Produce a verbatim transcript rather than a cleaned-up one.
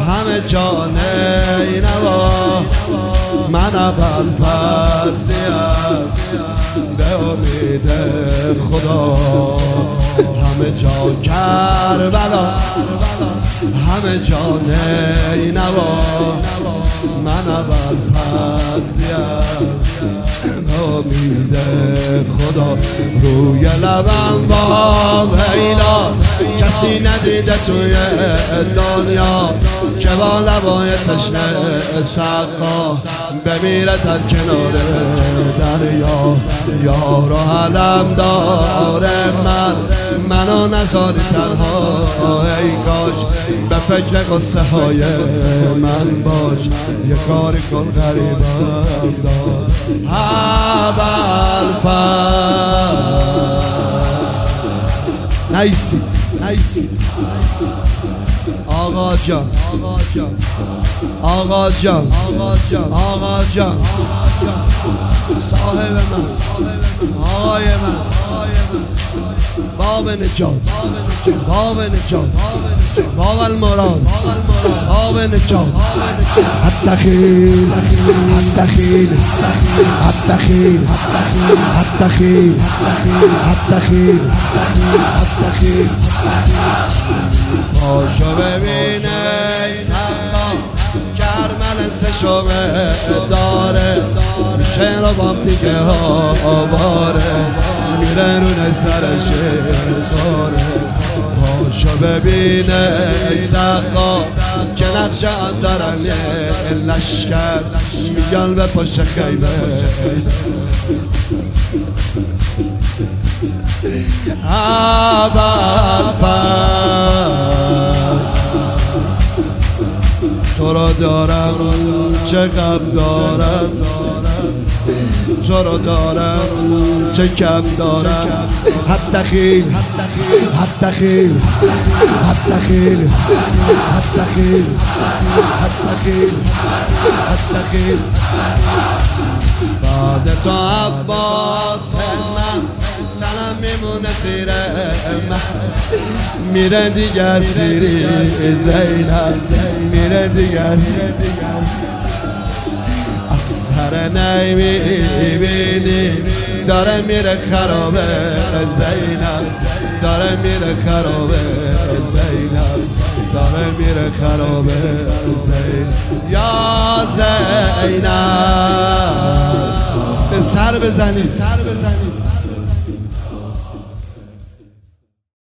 همه جا نینوا من اول فضلیم به امید خدا همه جا کربلا همه جا نینوا من اول فضلیم به امید خدا روی لبم با ویلا کسی ندیده توی دنیا که با لبای تشنه سقا بمیره در کنار دریا یار و علم داره من منو نذاری تنها ای کاش به فکر قصه های من باش یه کاری کن غریبم دار ابوالفضل نیسی نیسی آقا جان آقا جان آقا جان صاحب من آقای من باب نجات باب نجات باب المراد باب نجات الدخیل الدخیل الدخیل الدخیل الدخیل الدخیل پاشو ببینه سقا کرمن سشمه داره میشه رو بام دیگه ها آواره میره رونه سرش داره پاشو ببینه سقا که نقشه دارن لشکر میگن به پشت خیمه ابوالفضل تو را دارم چه غم دارم تو را دارم چه کم دارم الدخیل الدخیل الدخیل الدخیل الدخیل الدخیل بعد تو عباس من تنم میمونه زیر میره دیگر سیری زینب میره دیگر از سر نمیبینی داره میره خرابه زینب داره میره خرابه زینب داره میره خرابه زینب یا زینب به سر بزنی سر بزنی